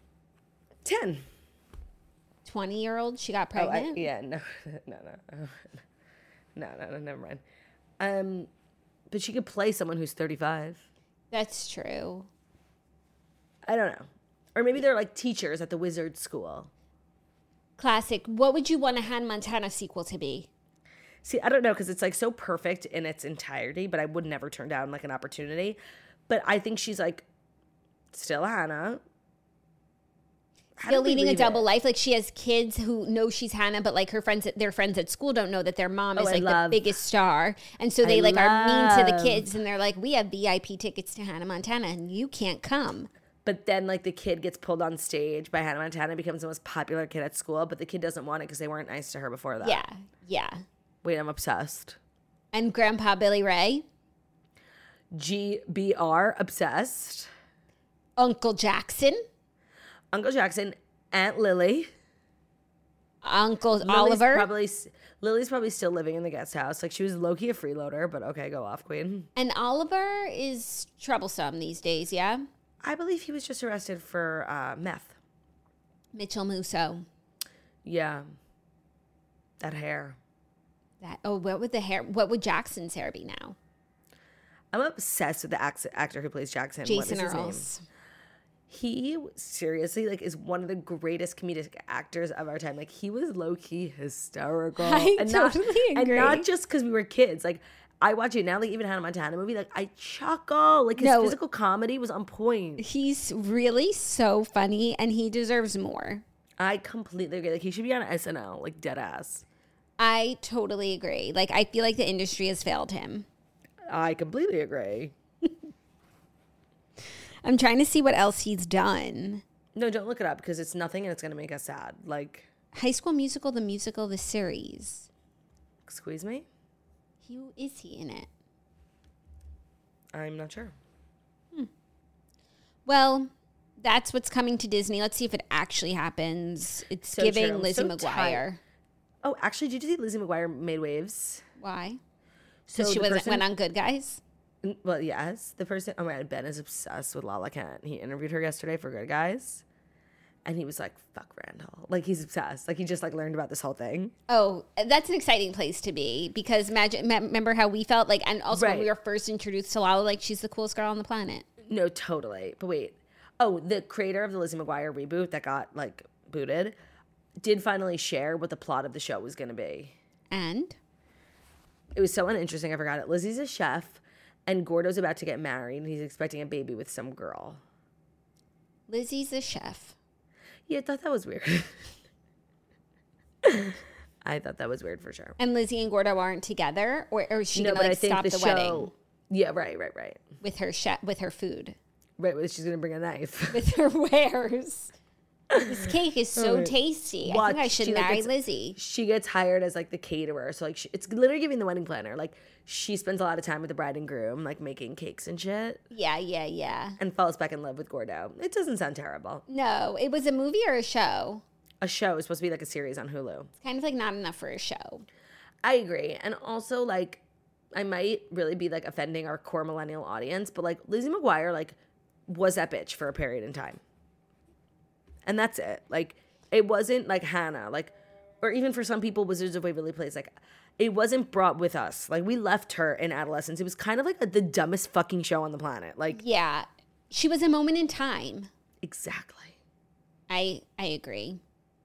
ten. twenty year old? She got pregnant? Oh, I, yeah, no, no, no. No, no, no, never mind. Um, but she could play someone who's thirty-five. That's true. I don't know. Or maybe they're like teachers at the wizard school. Classic. What would you want a Hannah Montana sequel to be? See, I don't know, because it's like so perfect in its entirety, but I would never turn down like an opportunity. But I think she's like still Hannah. Still leading a double it? life. Like she has kids who know she's Hannah, but like her friends, their friends at school don't know that their mom oh, is like love, the biggest star. And so they I like love. are mean to the kids and they're like, we have V I P tickets to Hannah Montana and you can't come. But then, like, the kid gets pulled on stage by Hannah Montana, becomes the most popular kid at school, but the kid doesn't want it because they weren't nice to her before that. Yeah, yeah. Wait, I'm obsessed. And Grandpa Billy Ray? G B R, obsessed. Uncle Jackson? Uncle Jackson, Aunt Lily. Uncle Lily's Oliver? Probably, Lily's probably still living in the guest house. Like, she was low-key a freeloader, but okay, go off, queen. And Oliver is troublesome these days, yeah? I believe he was just arrested for uh, meth. Mitchell Musso. Yeah. That hair. That oh, what would the hair? What would Jackson's hair be now? I'm obsessed with the act- actor who plays Jackson. Jason what is his Earls. name? He seriously like is one of the greatest comedic actors of our time. Like he was low key hysterical. I and totally not, agree. And not just because we were kids. Like I watch it now. Like even Hannah Montana movie. Like I chuckle. Like his No. physical comedy was on point. He's really so funny, and he deserves more. I completely agree. Like he should be on S N L. Like dead ass. I totally agree. Like I feel like the industry has failed him. I completely agree. I'm trying to see what else he's done. No, don't look it up because it's nothing and it's gonna make us sad. Like High School Musical, the musical, the series. excuse me. Who is he in it? I'm not sure. Well, that's what's coming to Disney. Let's see if it actually happens. It's So giving true. I'm Lizzie so McGuire. tired. Oh, actually, did you see Lizzie McGuire made waves? Why? So Because she the wasn't person- went on Good Guys. Well, yes. The person, oh my God, Ben is obsessed with Lala Kent. He interviewed her yesterday for Good Guys. And he was like, fuck Randall. Like, he's obsessed. Like, he just, like, learned about this whole thing. Oh, that's an exciting place to be because imagine, me- remember how we felt like, and also when Right. we were first introduced to Lala, like she's the coolest girl on the planet. No, totally. But wait. Oh, the creator of the Lizzie McGuire reboot that got, like, booted did finally share what the plot of the show was going to be. And It was so uninteresting. I forgot it. Lizzie's a chef, and Gordo's about to get married, and he's expecting a baby with some girl. Lizzie's a chef. Yeah, I thought that was weird. I thought that was weird for sure. And Lizzie and Gordo aren't together, or, or is she No, gonna but I like think stop the, the, show. wedding Yeah, right, right, right. with her chef with her food, Right, well, she's gonna bring a knife. with her wares? This cake is so Right. tasty. I Watch, think I should she, like, marry gets- Lizzie. She gets hired as like the caterer, so like she, it's literally giving the wedding planner. Like she spends a lot of time with the bride and groom, like making cakes and shit, Yeah, yeah, yeah. and falls back in love with Gordo. It doesn't sound terrible. No, it was a movie or a show. A show is supposed to be like a series on Hulu. It's kind of like not enough for a show. I agree, and also like I might really be like offending our core millennial audience, but like Lizzie McGuire like was that bitch for a period in time. And that's it. Like, it wasn't like Hannah, like, or even for some people, Wizards of Waverly Place, like, it wasn't brought with us. Like, we left her in adolescence. It was kind of like a, the dumbest fucking show on the planet. Like, Yeah, she was a moment in time. exactly. I I agree.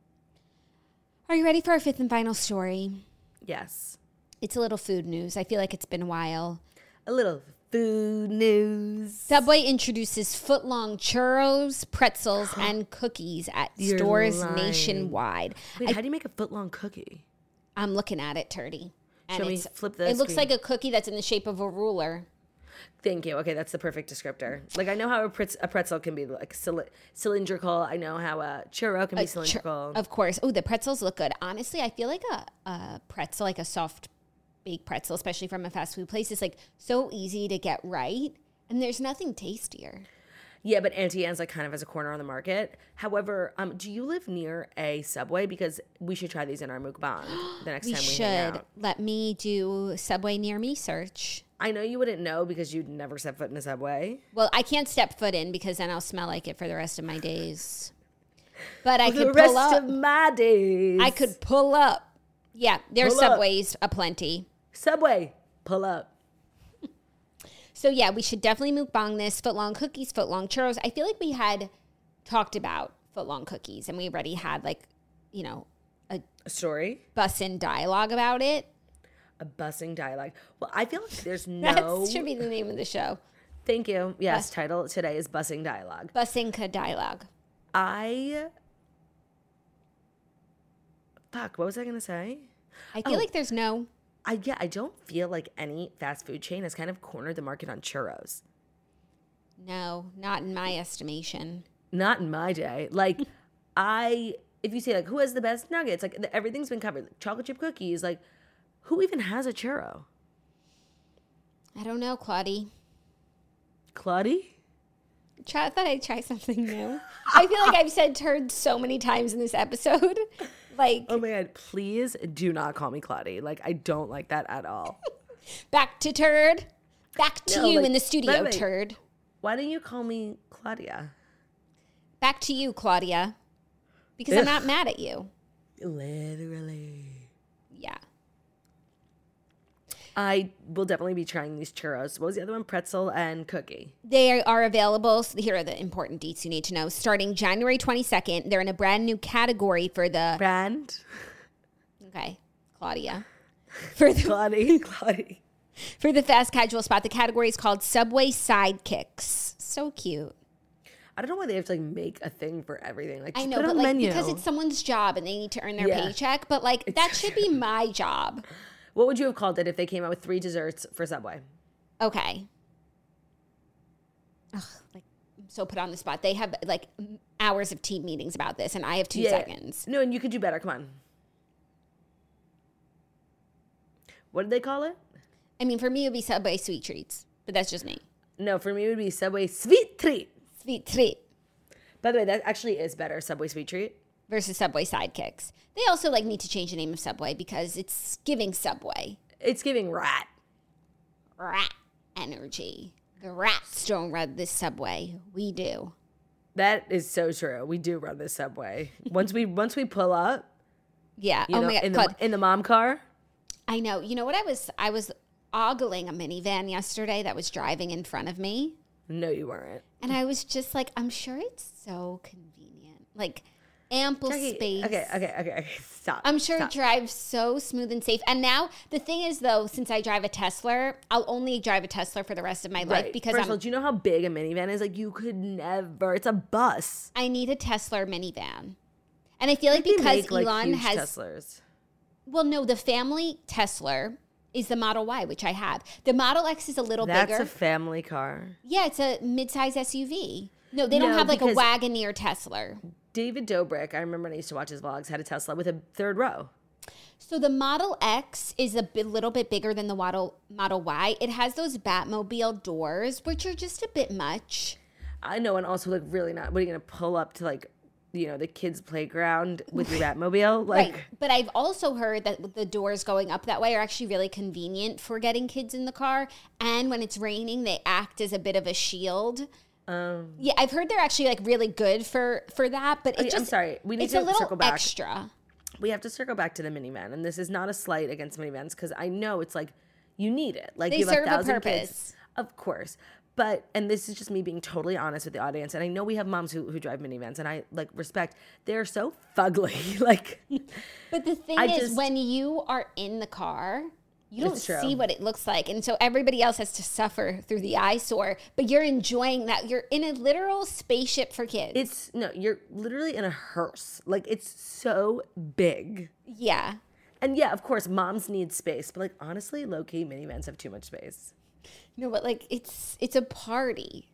Are you ready for our fifth and final story? Yes. It's a little food news. I feel like it's been a while. A little food news. Subway introduces foot-long churros, pretzels, and cookies at You're stores lying. nationwide. Wait, I, how do you make a foot-long cookie? I'm looking at it, Turdy. And Show me, it's, flip the it looks screen. like a cookie that's in the shape of a ruler. Thank you. Okay, that's the perfect descriptor. Like, I know how a, pretz- a pretzel can be, like, cyli- cylindrical. I know how a churro can be A chur- cylindrical. of course. Oh, the pretzels look good. Honestly, I feel like a, a pretzel, like a soft baked pretzel, especially from a fast food place, is like so easy to get right. And there's nothing tastier. Yeah, but Auntie Anne's like kind of has a corner on the market. However, um, do you live near a Subway? Because we should try these in our mukbang the next We time we should. hang out. Let me do Subway near me search. I know you wouldn't know because you'd never set foot in a Subway. Well, I can't step foot in because then I'll smell like it for the rest of my days. But I For could the rest pull up. of my days. I could pull up. Yeah, there's Pull up. Subways aplenty. Subway, pull up. So yeah, we should definitely mukbang this. Footlong cookies, footlong churros. I feel like we had talked about footlong cookies and we already had like, you know, a A story, bus-in dialogue about it. a bussing dialogue. Well, I feel like there's That no. should be the name of the show. Thank you. Yes, title today is bussing dialogue. Businka dialogue. I. Fuck. What was I gonna say? I feel Oh. like there's no. I yeah. I don't feel like any fast food chain has kind of cornered the market on churros. No, not in my estimation. Not in my day. Like, I, if you say, like, who has the best nuggets? Like, the, everything's been covered. Like, chocolate chip cookies. Like, who even has a churro? I don't know, Claudie. Claudie? Try, I thought I'd try something new. I feel like I've said turd so many times in this episode. Like, Oh my God. Please do not call me Claudie. Like, I don't like that at all. back to turd. Back to No, you like, in the studio, wait, wait. turd. Why don't you call me Claudia? Back to you, Claudia. because I'm not mad at you. Literally. Yeah. I will definitely be trying these churros. What was the other one? Pretzel and cookie. They are available. So here are the important deets you need to know. Starting January twenty-second, they're in a brand new category for the... Brand? Okay, Claudia. For the, Claudia. Claudia. For the fast casual spot, the category is called Subway Sidekicks. So cute. I don't know why they have to like make a thing for everything. Like, I just know, put it but on the like menu. because it's someone's job and they need to earn their Yeah. paycheck. But like that should be my job. What would you have called it if they came out with three desserts for Subway? Okay. Ugh, like I'm so put on the spot. They have like hours of team meetings about this, and I have two Yeah. seconds. No, and you could do better. Come on. What did they call it? I mean, for me, it would be Subway Sweet Treats, but that's just me. No, for me it would be Subway Sweet Treat. Sweet Treat By the way, that actually is better, Subway Sweet Treat. versus Subway Sidekicks. They also like need to change the name of Subway because it's giving Subway It's giving rat. rat energy. The rats don't run this Subway. We do. That is so true. We do run this Subway. Once we once we pull up, Yeah. you oh know, my God. in the God. in the mom car. I know. You know what I was? I was ogling a minivan yesterday that was driving in front of me. No, you weren't. And I was just like, I'm sure it's so convenient. Like ample Jackie, space. Okay, okay, okay, okay. Stop. I'm sure stop. it drives so smooth and safe. And now the thing is though, since I drive a Tesla, I'll only drive a Tesla for the rest of my life Right. because First I'm, of all, do you know how big a minivan is? Like, you could never. It's a bus. I need a Tesla minivan. And I feel like They because make, like, Elon huge has Teslers. well, no, the family Tesla is the Model Y, which I have. The Model X is a little That's bigger. a family car. Yeah, it's a midsize S U V. No, they don't No, have like a because- Wagoneer Tesla. David Dobrik, I remember when I used to watch his vlogs, had a Tesla with a third row. So the Model X is a bit, little bit bigger than the Model Model Y. It has those Batmobile doors, which are just a bit much. I know, and also like really not. What are you gonna pull up to like, you know, the kids' playground with your Batmobile? Like, Right. But I've also heard that the doors going up that way are actually really convenient for getting kids in the car. And when it's raining, they act as a bit of a shield. um, Yeah, I've heard they're actually like really good for for that. But it Okay, just I'm sorry. We need it's to a little circle back. extra. we have to circle back to the minivan, and this is not a slight against minivans because I know it's like you need it. Like They you have serve a a thousand purpose. kids, of course. But and this is just me being totally honest with the audience, and I know we have moms who, who drive minivans, and I like respect. They're so fugly, like. But the thing I is, just- when you are in the car, you don't It's true. see what it looks like. And so everybody else has to suffer through the eyesore, but you're enjoying that. You're in a literal spaceship for kids. It's no, you're literally in a hearse. Like it's so big. yeah. And yeah, of course, moms need space, but like honestly, low key minivans have too much space. No, but like it's it's a party.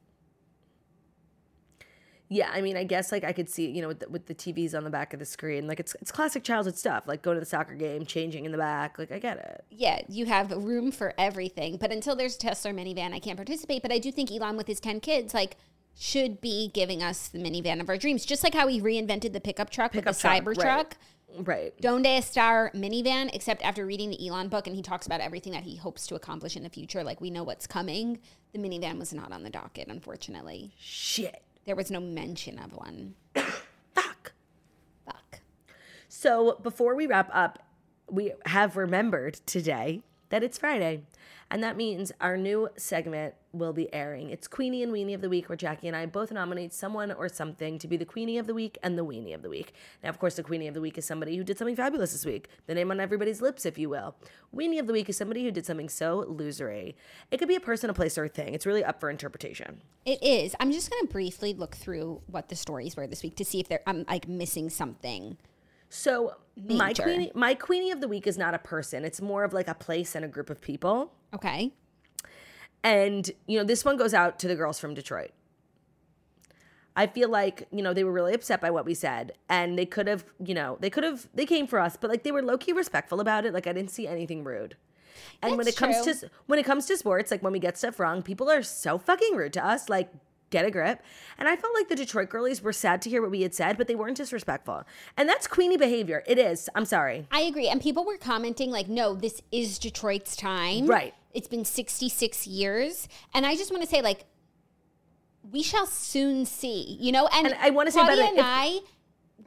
Yeah, I mean, I guess like I could see, you know, with the, with the T Vs on the back of the screen, like it's it's classic childhood stuff, like going to the soccer game, changing in the back. Like I get it. Yeah, you have room for everything. But until there's a Tesla minivan, I can't participate. But I do think Elon with his ten kids, like, should be giving us the minivan of our dreams. Just like how he reinvented the pickup truck Pickup with the truck, Cybertruck. right. Right. Donde Estar minivan, except after reading the Elon book and he talks about everything that he hopes to accomplish in the future, like we know what's coming, the minivan was not on the docket, unfortunately. Shit. There was no mention of one. Fuck. Fuck. So before we wrap up, we have remembered today that it's Friday. And that means our new segment will be airing. It's Queenie and Weenie of the Week, where Jackie and I both nominate someone or something to be the Queenie of the Week and the Weenie of the Week. Now, of course, the Queenie of the Week is somebody who did something fabulous this week. The name on everybody's lips, if you will. Weenie of the Week is somebody who did something so losery. It could be a person, a place, or a thing. It's really up for interpretation. It is. I'm just going to briefly look through what the stories were this week to see if they're, I'm like missing something. So my Major. Queenie, my Queenie of the Week is not a person. It's more of like a place and a group of people. Okay. And, you know, this one goes out to the girls from Detroit. I feel like, you know, they were really upset by what we said. And they could have, you know, they could have, they came for us, but like they were low-key respectful about it. Like I didn't see anything rude. And when it That's comes true. to when it comes to sports, like when we get stuff wrong, people are so fucking rude to us. Like, get a grip. And I felt like the Detroit girlies were sad to hear what we had said, but they weren't disrespectful. And that's Queenie behavior. It is. I'm sorry. I agree. And people were commenting like, no, this is Detroit's time. Right. It's been sixty-six years. And I just want to say, like, we shall soon see, you know? And, And I wanna say, by Claudia the way, and if- I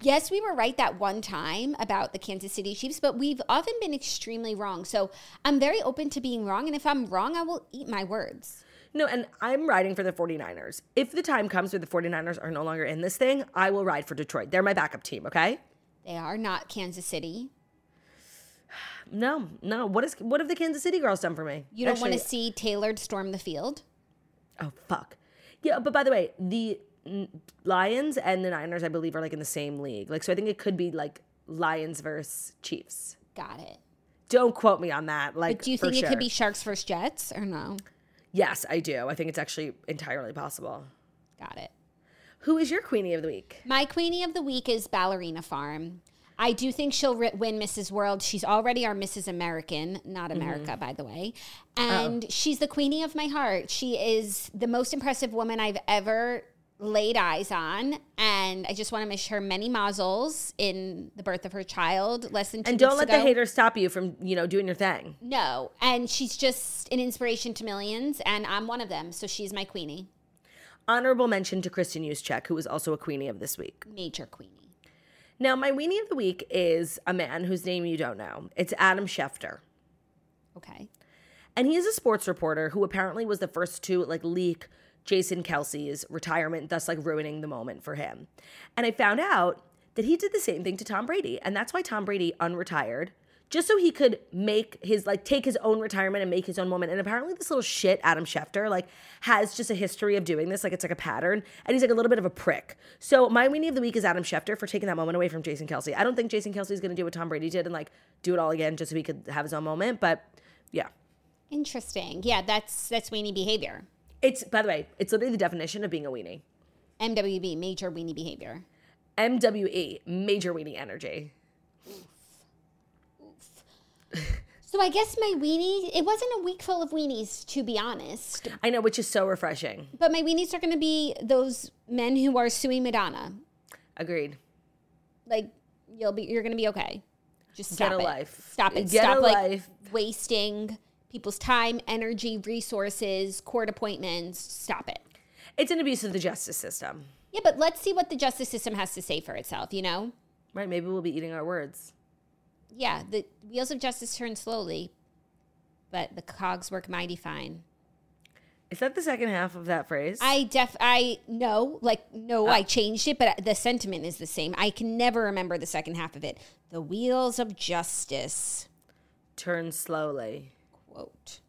yes, we were right that one time about the Kansas City Chiefs, but we've often been extremely wrong. So I'm very open to being wrong. And if I'm wrong, I will eat my words. No, and I'm riding for the 49ers. If the time comes where the 49ers are no longer in this thing, I will ride for Detroit. They're my backup team, okay? They are not Kansas City. No, no. What is what have the Kansas City girls done for me? You don't want to Actually- see Tailored storm the field? Oh, fuck. Yeah, but by the way, the mm, Lions and the Niners, I believe, are like in the same league. Like, so I think it could be like Lions versus Chiefs. Got it. Don't quote me on that. Like, But do you for think it sure. could be Sharks versus Jets or no? Yes, I do. I think it's actually entirely possible. Got it. Who is your Queenie of the Week? My Queenie of the Week is Ballerina Farm. I do think she'll ri- win Missus World. She's already our Missus American, not America, by the way. And she's the Queenie of my heart. She is the most impressive woman I've ever laid eyes on. And I just want to wish her many mazzles in the birth of her child less than two And don't weeks let ago. the haters stop you from, you know, doing your thing. No. And she's just an inspiration to millions. And I'm one of them. So she's my Queenie. Honorable mention to Kristen Juszczyk, who is also a Queenie of this week. Major Queenie. Now, my Weenie of the Week is a man whose name you don't know. It's Adam Schefter. Okay. And he is a sports reporter who apparently was the first to like leak Jason Kelsey's retirement, thus like ruining the moment for him. And I found out that he did the same thing to Tom Brady. And that's why Tom Brady unretired, just so he could make his, like, take his own retirement and make his own moment. And apparently this little shit, Adam Schefter, like, has just a history of doing this. Like, it's like a pattern. And he's like a little bit of a prick. So my Weenie of the Week is Adam Schefter for taking that moment away from Jason Kelsey. I don't think Jason Kelsey is going to do what Tom Brady did and, like, do it all again just so he could have his own moment. But, yeah. Interesting. Yeah, that's that's weenie behavior. It's, by the way, it's literally the definition of being a weenie. M W B, major weenie behavior. M W E, major weenie energy. So I guess my weenie, it wasn't a week full of weenies, to be honest. I know, which is so refreshing. But my weenies are going to be those men who are suing Madonna. Agreed. Like, you'll be, you're going to be okay. Just Get stop a it. life. Stop it. Get stop a like life. wasting people's time, energy, resources, court appointments. Stop it. It's an abuse of the justice system. Yeah, but let's see what the justice system has to say for itself, you know? Right? Maybe we'll be eating our words. Yeah, the wheels of justice turn slowly, but the cogs work mighty fine. Is that the second half of that phrase? I def I no, like no, I changed it, but the sentiment is the same. I can never remember the second half of it. The wheels of justice. Turn slowly. Quote.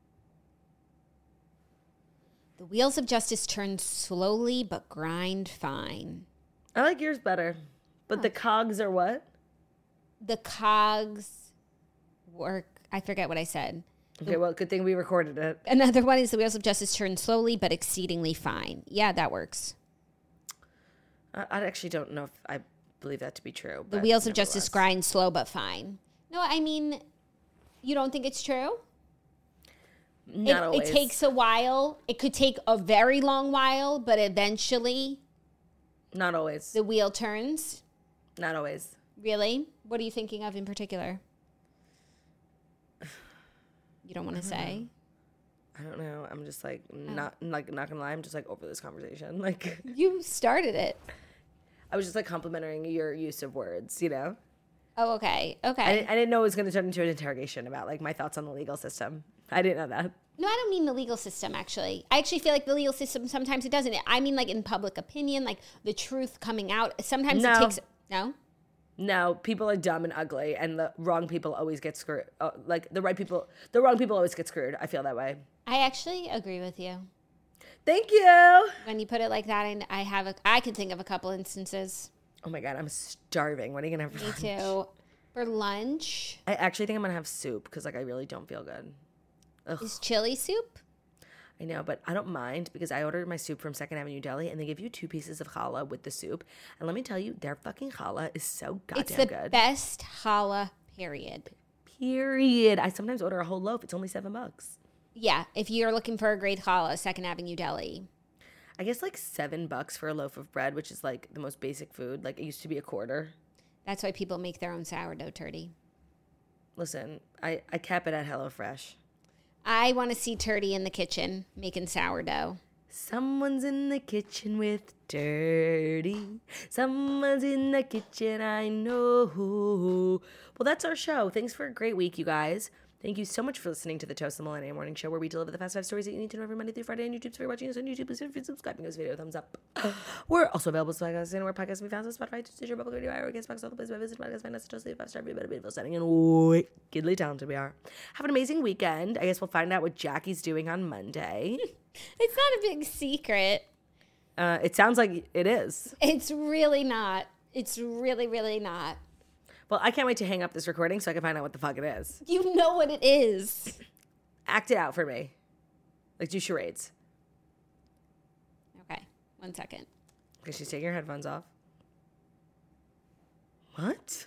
The wheels of justice turn slowly but grind fine. I like yours better. But the cogs are what? The cogs work. I forget what I said. Okay, well, good thing we recorded it. Another one is the wheels of justice turn slowly but exceedingly fine. Yeah, that works. I, I actually don't know if I believe that to be true. The but wheels of justice nevertheless. grind slow but fine. No, I mean, you don't think it's true? Not it, always. it takes a while. It could take a very long while, but eventually Not always. the wheel turns. Not always. Really? What are you thinking of in particular? You don't want to say? I don't know. I'm just like not like not gonna lie. I'm just like over this conversation. Like You started it. I was just like complimenting your use of words. You know. Oh, okay. Okay. I didn't, I didn't know it was gonna turn into an interrogation about like my thoughts on the legal system. I didn't know that. No, I don't mean the legal system, actually. I actually feel like the legal system, sometimes it doesn't. I mean, like, in public opinion, like, the truth coming out. Sometimes No. it takes... No? No, people are dumb and ugly, and the wrong people always get screwed. Uh, like the right people, the wrong people always get screwed. I feel that way. I actually agree with you. Thank you. When you put it like that, and I have a... I can think of a couple instances. Oh my god, I'm starving. What are you gonna have for Me lunch? too. For lunch, I actually think I'm gonna have soup because like I really don't feel good. is chili soup? I know, but I don't mind because I ordered my soup from Second Avenue Deli and they give you two pieces of challah with the soup. And let me tell you, their fucking challah is so goddamn It's the good. best challah, period. Period. I sometimes order a whole loaf. It's only seven bucks. Yeah, if you're looking for a great challah, Second Avenue Deli. I guess like seven bucks for a loaf of bread, which is like the most basic food. Like it used to be a quarter. That's why people make their own sourdough turdy. Listen, I, I cap it at HelloFresh. I want to see Turdy in the kitchen making sourdough. Someone's in the kitchen with dirty. Someone's in the kitchen, I know. Well, that's our show. Thanks for a great week, you guys. Thank you so much for listening to the Toast the Millennium Morning Show, where we deliver the fast five stories that you need to know every Monday through Friday on YouTube. So if you're watching us on YouTube, please feel free to subscribe and give this video a thumbs up. We're also available as podcasts anywhere podcasts can be found on Spotify, Stitcher, Bubble Radio, iRadio, Castbox, all the places where I visit podcasts, find us, Toast the five star review, beautiful setting, and wickedly talented we are. Have an amazing weekend. I guess we'll find out what Jackie's doing on Monday. It's not a big secret. Uh, it sounds like it is. It's really not. It's really, really not. Well, I can't wait to hang up this recording so I can find out what the fuck it is. You know what it is. Act it out for me. Like, do charades. Okay, one second. Okay, she's taking her headphones off. What?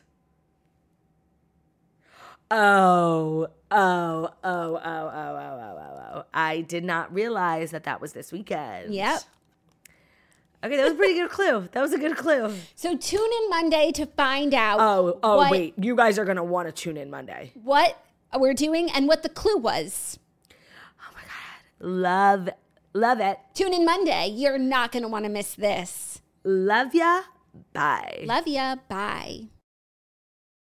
Oh, oh, oh, oh, oh, oh, oh, oh, oh. I did not realize that that was this weekend. Yep. Okay, that was a pretty good clue. That was a good clue. So tune in Monday to find out. Oh, oh, what, wait. You guys are going to want to tune in Monday. What we're doing and what the clue was. Oh, my God. Love, love it. Tune in Monday. You're not going to want to miss this. Love ya. Bye. Love ya. Bye.